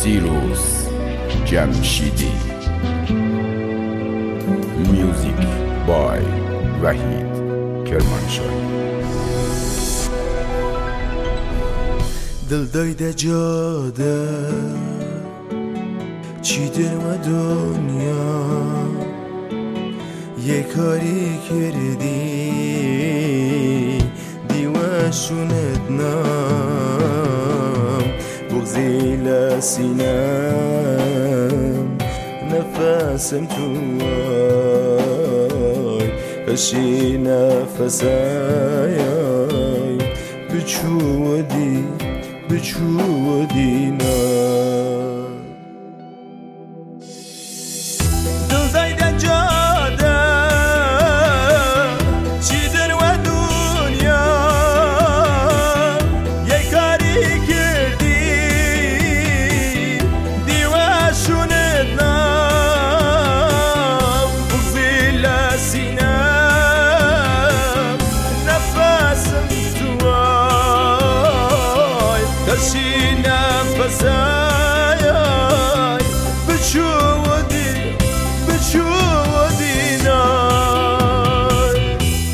فیروز جمشیدی. میوزیک بای وحید کرمانشاهی. دل دایده جاده چیدن و دنیا یه کاری کردی دیوشونت نام بغزی لسینم نفسم توی کشی نفسای بچودی نه دل دایده جاده چیدن و دنیا یه کاری کردی دیوشونت نام بغزی لسینم نفسم توی کشی نفسای بچودی نای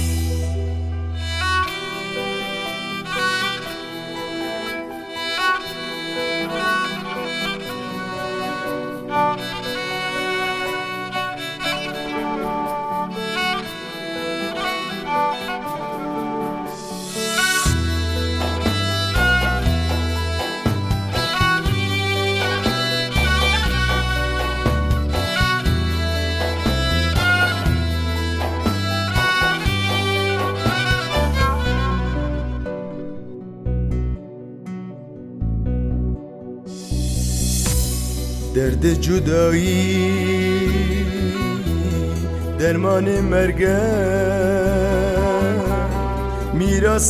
درد جدایی درمان مرگه میراث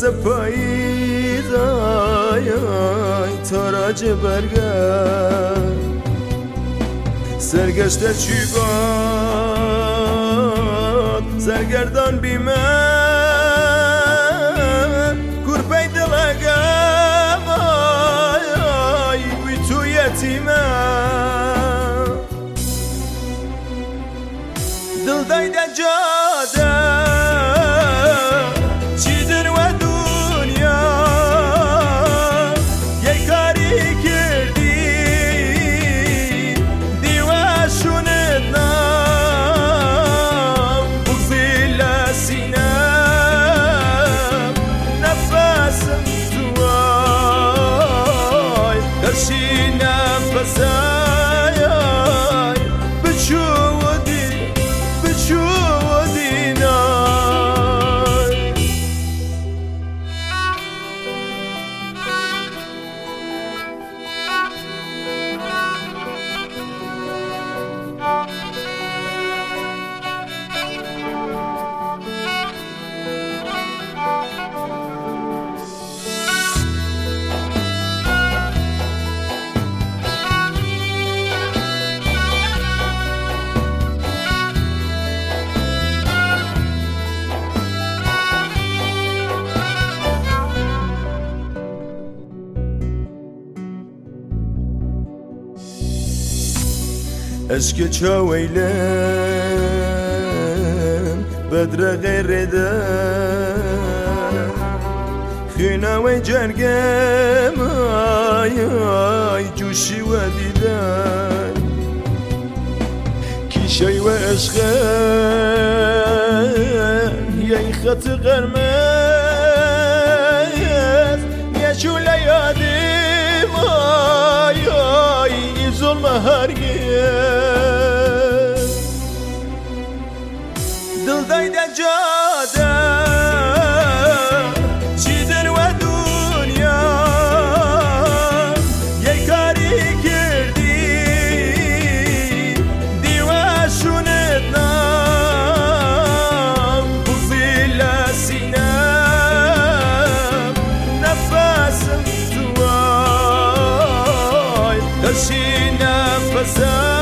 پاییزای تاراج برگه سرگشته چی باد سرگردان بی من گربه دلگم بی تو یتیمم دل دایده جاده چیدن و دنیا یه کاری کردی دیوشونت نام بغزی لسینم نفسم توی کشی نفسای بچودی نای اشک چاویلم بدر غیر خینا و جرگم آی جوشی و دیدن کیشای و عشق یه خط قرمز یه شوله یادیم آی ظلم هرگز دل دایده جاده چیدن و دنیا یه کاری کردی دیوشونت نام بغزی لسینم نفسم توی کشی نفسم